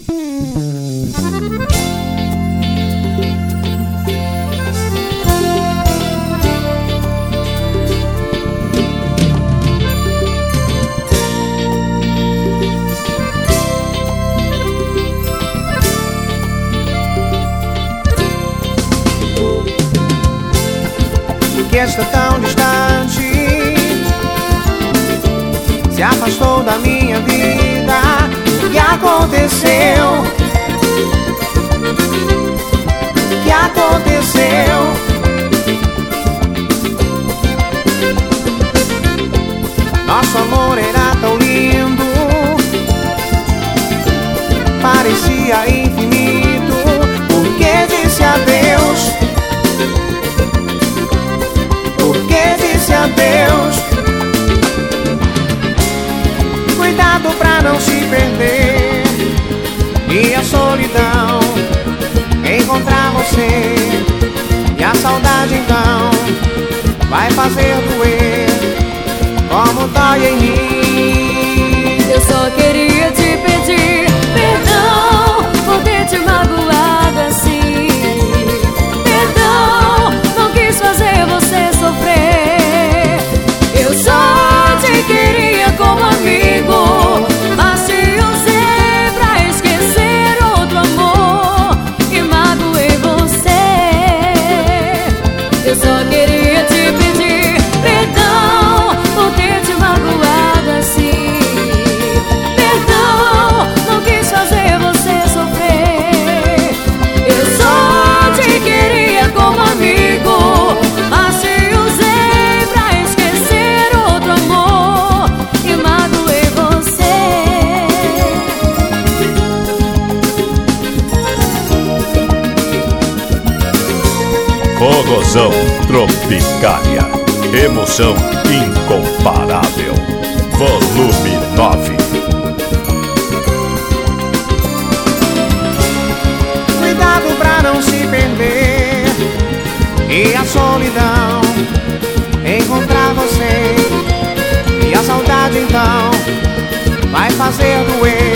Que está tão distante, se afastou da minha vida. O que aconteceu? O que aconteceu? Nosso amor era tão lindo, parecia infinito. Por que disse adeus? Adeus. Cuidado pra não se perder e a solidão encontrar você. E a saudade então vai fazer doer como dói em mim. Eu só queria te pedir perdão por ter te magoado assim. Perdão, não quis fazer você sofrer. Queria como amigo, mas te usei pra esquecer outro amor e magoei você. Eu só queria te pedir perdão por ter te magoado assim. Perdão, não quis fazer você sofrer. Eu só te queria como amigo, mas te usei pra esquecer outro amor. Forrozão Tropicália, emoção incomparável. Volume 9. Cuidado pra não se perder e a solidão encontrar você. E a saudade então vai fazer doer